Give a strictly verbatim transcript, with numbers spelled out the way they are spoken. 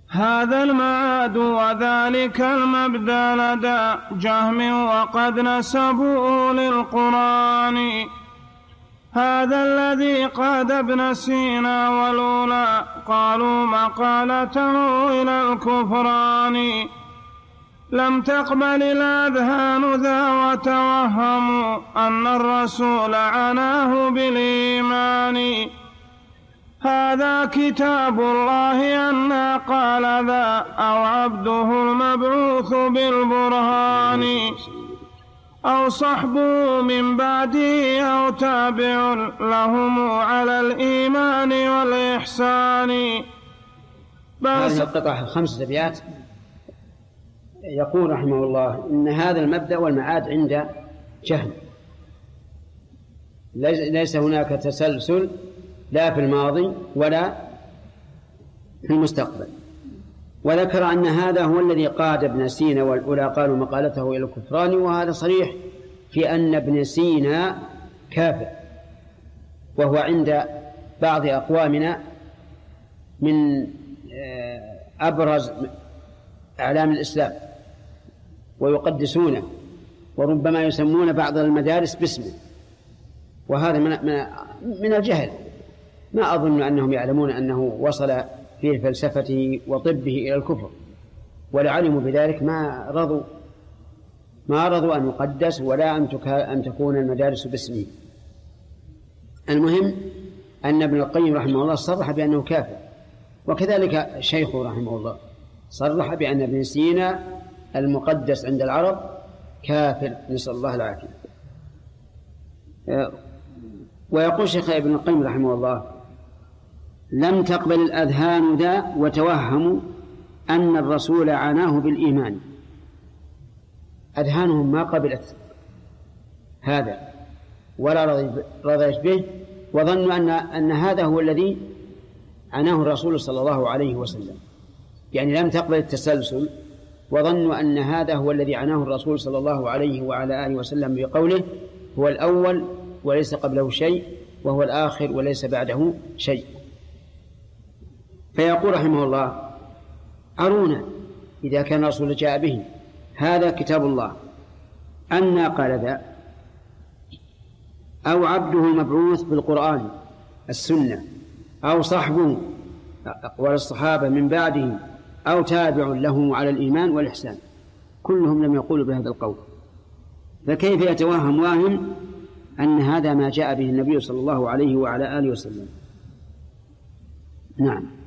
هذا المعاد وذلك المبدأ لدى جهم وقد نسبوا للقرآن. هذا الذي قاد ابن سينا والأولى قالوا مقالته إلى الكفران. لم تقبل الأذهان ذا وتوهموا أن الرسول عناه بالإيمان. هذا كتاب الله أن قال ذا أو عبده المبعوث بالبرهان أو صحبه من بعده أو تابع لهم على الإيمان والإحسان. هذه القطعة خمسة أبيات يقول رحمه الله إن هذا المبدأ والمعاد عند جهم، ليس هناك تسلسل لا في الماضي ولا في المستقبل. وذكر أن هذا هو الذي قاد ابن سينا والأولى قالوا مقالته إلى الكفران، وهذا صريح في أن ابن سينا كافر، وهو عند بعض أقوامنا من أبرز أعلام الإسلام ويقدسونه، وربما يسمون بعض المدارس باسمه، وهذا من, من الجهل. ما أظن أنهم يعلمون أنه وصل في فلسفته وطبه إلى الكفر، ولا علموا بذلك ما رضوا ما رضوا أن يقدس ولا أن تكون المدارس باسمه. المهم أن ابن القيم رحمه الله صرح بأنه كافر، وكذلك شيخه رحمه الله صرح بأن ابن سينا المقدس عند العرب كافر، نسأل الله العافية. ويقول شيخ ابن القيم رحمه الله لم تقبل الأذهان ذا وتوهموا أن الرسول عناه بالإيمان. أذهانهم ما قبلت هذا ولا رضيت به، وظنوا أن, أن هذا هو الذي عناه الرسول صلى الله عليه وسلم، يعني لم تقبل التسلسل، وظنوا أن هذا هو الذي عناه الرسول صلى الله عليه وعلى آله وسلم بقوله هو الأول وليس قبله شيء، وهو الآخر وليس بعده شيء. فيقول رحمه الله أرونا إذا كان الرسول جاء به هذا كتاب الله أن قال ذا أو عبده المبعوث بالقرآن السنة أو صحبه أقوال الصحابة من بعده أو تابع له على الإيمان والإحسان، كلهم لم يقولوا بهذا القول، فكيف يتوهم واهم أن هذا ما جاء به النبي صلى الله عليه وعلى آله وسلم؟ نعم.